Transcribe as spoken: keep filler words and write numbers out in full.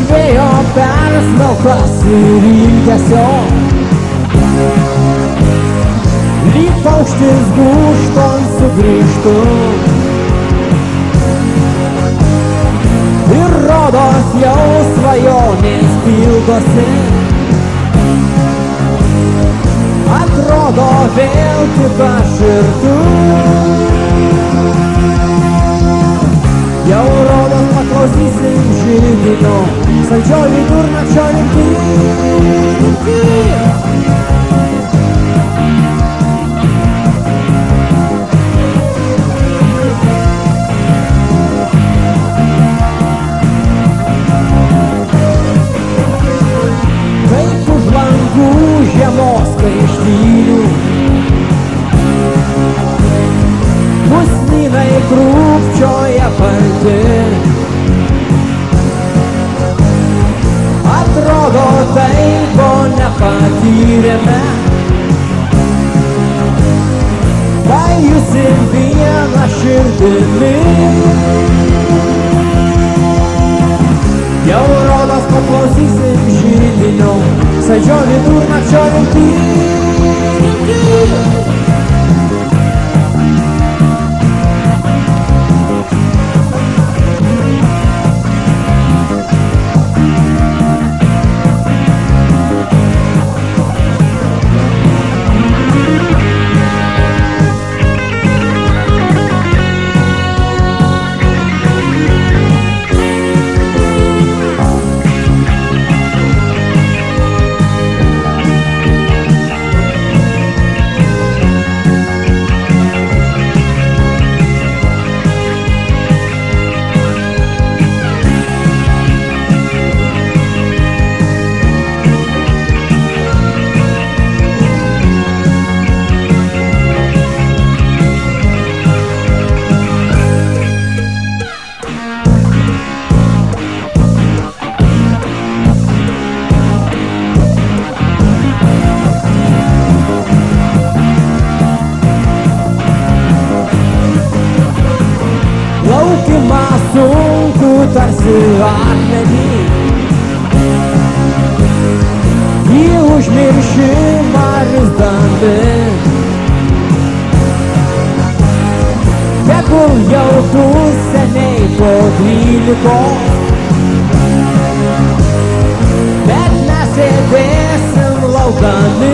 vėjo persmelktas ir ilgesio, lyg paukštis gūžton sugrįžtų. Ir rodos jau svajonės pildosi, atrodo vėl tik aš ir tu. Jau rodos paklausysim židinio, saldžio vidurnakčio rimty. Kaip už langų žiemos kaištynių, pusnynai krūpčioja balti. Atrodo tai, ko nepatyrėme, pajusim vieną širdimi. Jau rodos paklausysim židinio, saldžio vidurnakčio rimty. Sunku tarsi akmenį, į užmiršimą rizdami. Tegul jau tu seniai po dvylikos, bet mes sėdėsim laukdami.